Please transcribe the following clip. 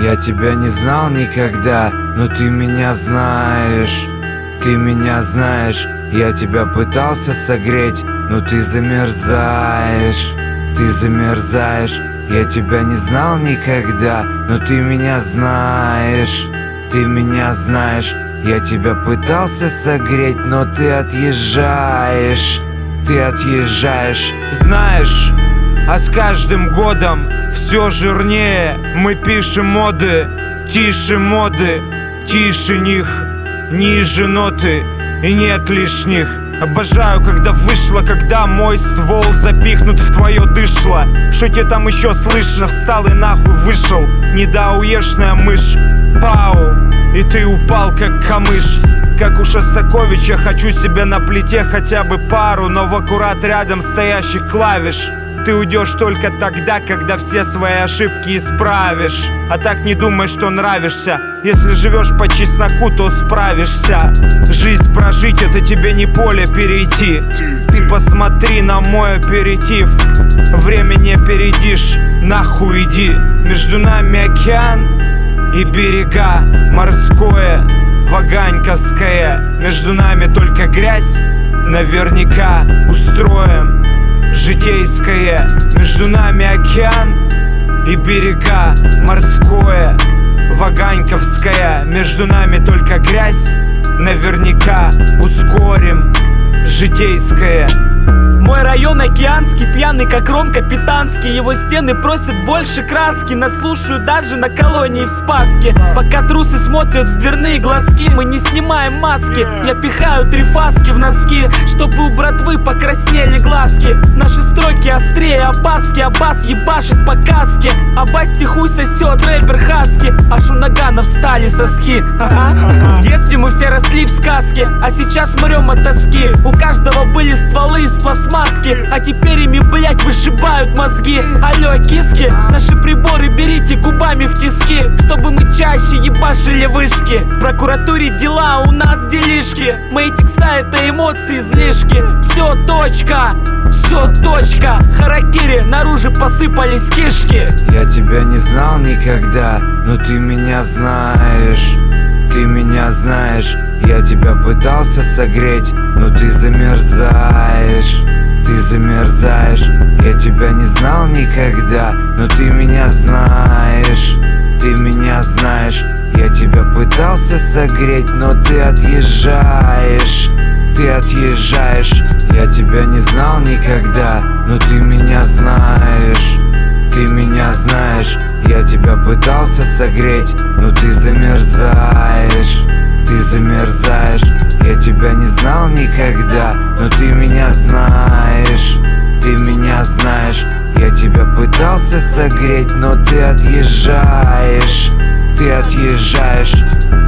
Я тебя не знал никогда, но ты меня знаешь. Ты меня знаешь. Я тебя пытался согреть, но ты замерзаешь. Ты замерзаешь. Я тебя не знал никогда, но ты меня знаешь. Ты меня знаешь. Я тебя пытался согреть, но ты отъезжаешь. Ты отъезжаешь. Знаешь, а с каждым годом все жирнее. Мы пишем моды, тише моды, тише них, ниже ноты и нет лишних. Обожаю, когда вышло, когда мой ствол запихнут в твое дышло. Что тебе там еще слышно? Встал и нахуй вышел. Недоуешная мышь. Пау, и ты упал как камыш. Как у Шостаковича, хочу себе на плите хотя бы пару, но в аккурат рядом стоящих клавиш. Ты уйдешь только тогда, когда все свои ошибки исправишь. А так не думай, что нравишься. Если живешь по чесноку, то справишься. Жизнь прожить — это тебе не поле перейти. Ты посмотри на мой аперитив. Время не перейдешь, нахуй иди. Между нами океан и берега. Морское, ваганьковское. Между нами только грязь. Наверняка устроим житейское. Между нами океан и берега. Морское, ваганьковское. Между нами только грязь. Наверняка ускорим житейское. Мой район океанский, пьяный как ром капитанский. Его стены просят больше краски. Нас слушают даже на колонии в Спасске. Пока трусы смотрят в дверные глазки, мы не снимаем маски. Я пихаю 3 фаски в носки, чтобы у братвы покраснели глазки. Наши строки острее опаски, а бас ебашит по каске. А басти хуй сосет рэпер Хаски. Аж у Наганов встали соски. В детстве мы все росли в сказке, а сейчас мрем от тоски. У каждого были стволы из пластмасски, а теперь ими, блять, вышибают мозги. Алло, киски, наши приборы берите губами в тиски, чтобы мы чаще ебашили вышки. В прокуратуре дела, у нас делишки. Мои текста — это эмоции, излишки. Все точка, все точка. Харакири, наружу посыпались кишки. Я тебя не знал никогда, но ты меня знаешь. Ты меня знаешь. Я тебя пытался согреть, но ты замерзаешь. Ты замерзаешь. Я тебя не знал никогда, но ты меня знаешь. Ты меня знаешь. Я тебя пытался согреть, но ты отъезжаешь. Ты отъезжаешь. Я тебя не знал никогда, но ты меня знаешь. Ты меня знаешь. Я тебя пытался согреть, но ты замерзаешь. Ты замерзаешь. Я тебя не знал никогда, но ты меня знаешь. Ты меня знаешь. Я тебя пытался согреть, но ты отъезжаешь. Ты отъезжаешь.